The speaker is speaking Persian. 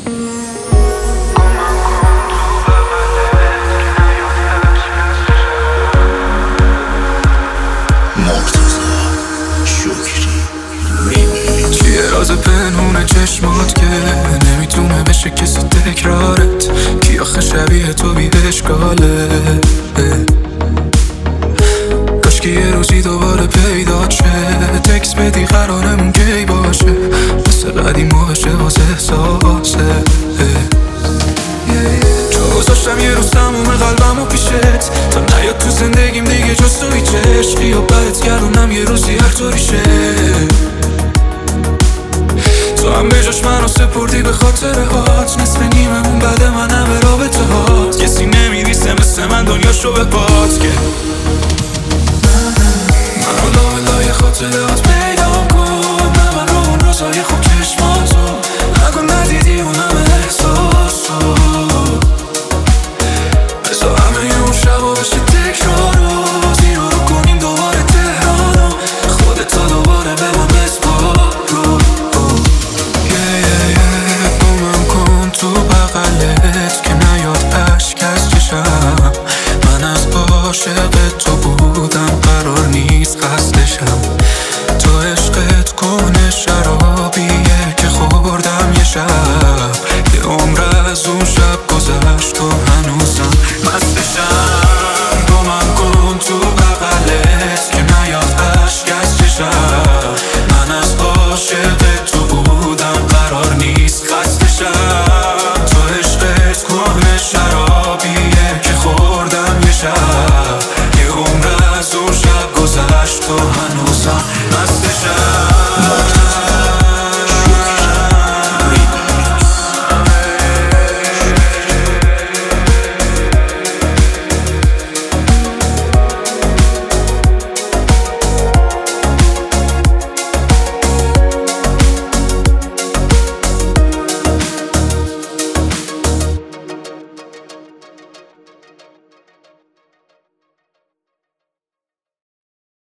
چیه راز پنهون چشمات که نمیتونه بشه کسی تکرارت؟ کی آخه شبیه تو بی اشکاله؟ کاش که یه روزی دوباره پیدا شه، تکس بدی قرارمون کی باشه، مثل قدیما بشه واسه احساسه. چون گذاشتم یه روز تموم قلبمو پیشت تا نیاد تو زندگیم دیگه جز تو هیچ عشقی و برت گردونم یه روزی هر طوری شه. تو هم به جاش منو سپردی به خاطر هات، نصف نیممون بعد من همه رابطه هات. کسی نمیریسه مثل من دنیاشو به پات که منو لای لای خاطرات پیدا کن، من رو اون روزای خوب